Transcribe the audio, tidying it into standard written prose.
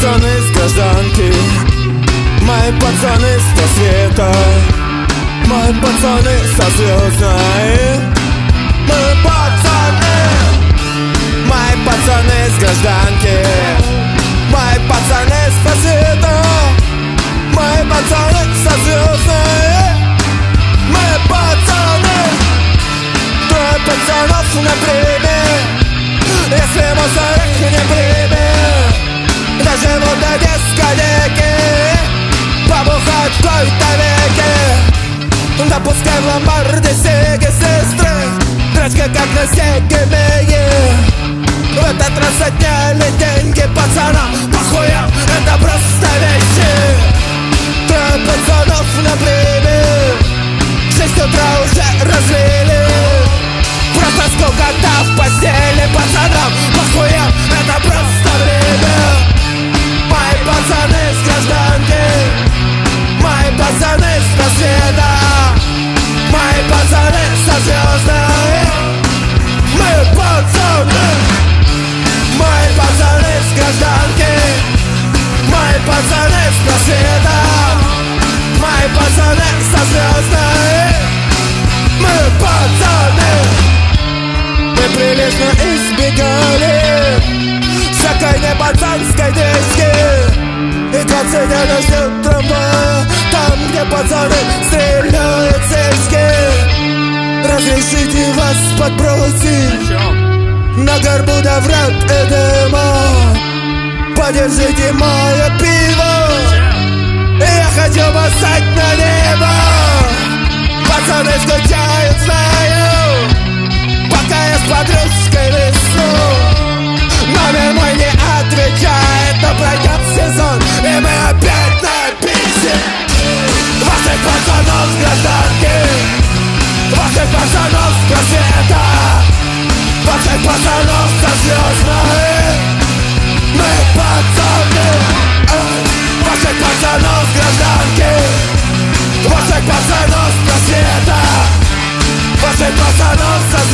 пацаны с гражданки, мои пацаны с просвета, мои пацаны со звездной. Мои пацаны с гражданки, мои пацаны с просвета, мои пацаны со звездной. Мои пацаны, трое пацанов на премии. Если мусор их не примет, доживут до дискотеки, побухать в кои-то веки. Да пускай в ломбарде сиги сестры, дрочка как на сегемее. В этот раз отняли деньги пацанам, похуя, это просто вещи. Трое пацанов на премии, 6 утра уже разлили. Просто скукота в постели пацанам, похуя, это просто время. Мои пацаны с гражданки, мои пацаны с просвета, мои пацаны со звездной. Мои пацаны с гражданки, мои пацаны с просвета, мои пацаны со звездной. Мои пацаны. Мы прилежно избегали всякой не пацанской диски, и 20 дней нас ждет трамвая, там, где пацаны стреляют сиськи. Разрешите вас подбросить на горбу до врат Эдема. Подержите мое пиво, я хочу бросать на небо. Пацаны скучают, знаю, пока я с подружкой весну. Номер мой не отвечает, но пройдет сезон, и мы опять на писе. Ваших пацанов с гражданки, ваших пацанов с просвета, ваших пацанов со звездной. Мы пацаны, ваших пацанов с гражданки, ваших пацанов с просвета, ваших пацанов со звездной.